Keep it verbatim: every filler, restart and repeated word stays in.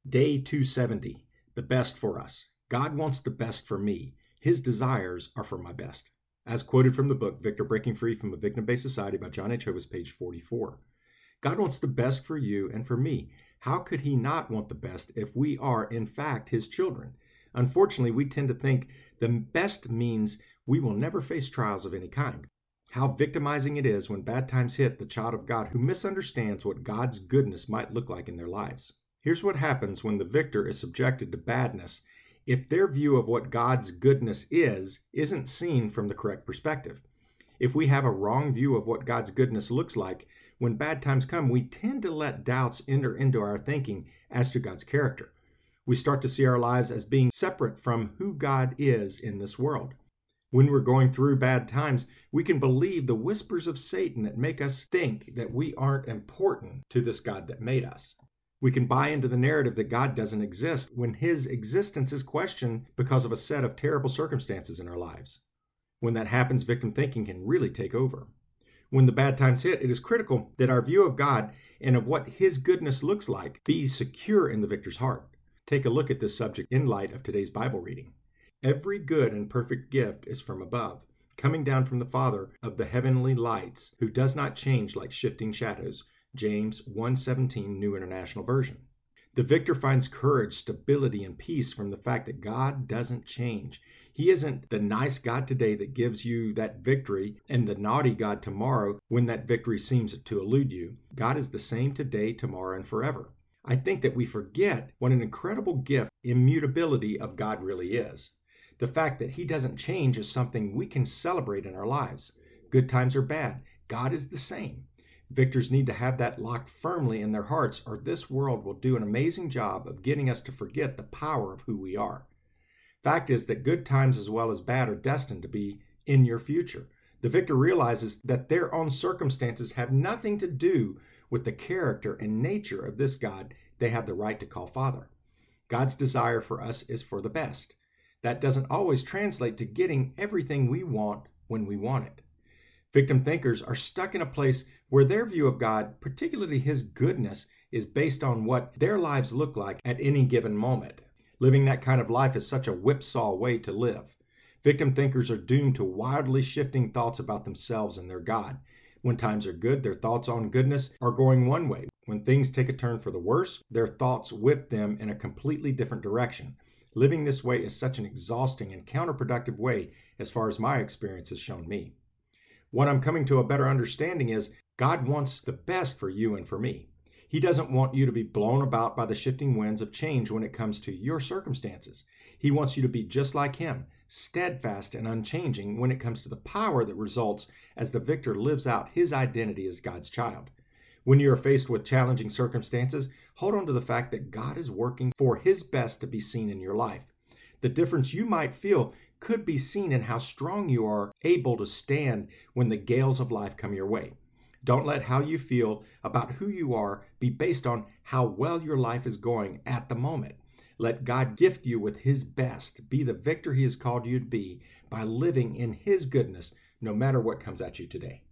Day two seventy, the best for us. God wants the best for me. His desires are for my best. As quoted from the book, Victor Breaking Free from a Victim-Based Society by John H. Hovis, page forty-four. God wants the best for you and for me. How could he not want the best if we are, in fact, his children? Unfortunately, we tend to think the best means we will never face trials of any kind. How victimizing it is when bad times hit the child of God who misunderstands what God's goodness might look like in their lives. Here's what happens when the victor is subjected to badness if their view of what God's goodness is isn't seen from the correct perspective. If we have a wrong view of what God's goodness looks like, when bad times come, we tend to let doubts enter into our thinking as to God's character. We start to see our lives as being separate from who God is in this world. When we're going through bad times, we can believe the whispers of Satan that make us think that we aren't important to this God that made us. We can buy into the narrative that God doesn't exist when his existence is questioned because of a set of terrible circumstances in our lives. When that happens, victim thinking can really take over. When the bad times hit, it is critical that our view of God and of what his goodness looks like be secure in the victor's heart. Take a look at this subject in light of today's Bible reading. Every good and perfect gift is from above, coming down from the Father of the heavenly lights, who does not change like shifting shadows. James one seventeen, New International Version. The victor finds courage, stability, and peace from the fact that God doesn't change. He isn't the nice God today that gives you that victory and the naughty God tomorrow when that victory seems to elude you. God is the same today, tomorrow, and forever. I think that we forget what an incredible gift immutability of God really is. The fact that he doesn't change is something we can celebrate in our lives. Good times or bad, God is the same. Victors need to have that locked firmly in their hearts, or this world will do an amazing job of getting us to forget the power of who we are. Fact is that good times as well as bad are destined to be in your future. The victor realizes that their own circumstances have nothing to do with the character and nature of this God they have the right to call Father. God's desire for us is for the best. That doesn't always translate to getting everything we want when we want it. Victim thinkers are stuck in a place where their view of God, particularly his goodness, is based on what their lives look like at any given moment. Living that kind of life is such a whipsaw way to live. Victim thinkers are doomed to wildly shifting thoughts about themselves and their God. When times are good, their thoughts on goodness are going one way. When things take a turn for the worse, their thoughts whip them in a completely different direction. Living this way is such an exhausting and counterproductive way, as far as my experience has shown me. What I'm coming to a better understanding is God wants the best for you and for me. He doesn't want you to be blown about by the shifting winds of change when it comes to your circumstances. He wants you to be just like him, steadfast and unchanging when it comes to the power that results as the victor lives out his identity as God's child. When you are faced with challenging circumstances, hold on to the fact that God is working for his best to be seen in your life. The difference you might feel could be seen in how strong you are able to stand when the gales of life come your way. Don't let how you feel about who you are be based on how well your life is going at the moment. Let God gift you with his best. Be the victor he has called you to be by living in his goodness, no matter what comes at you today.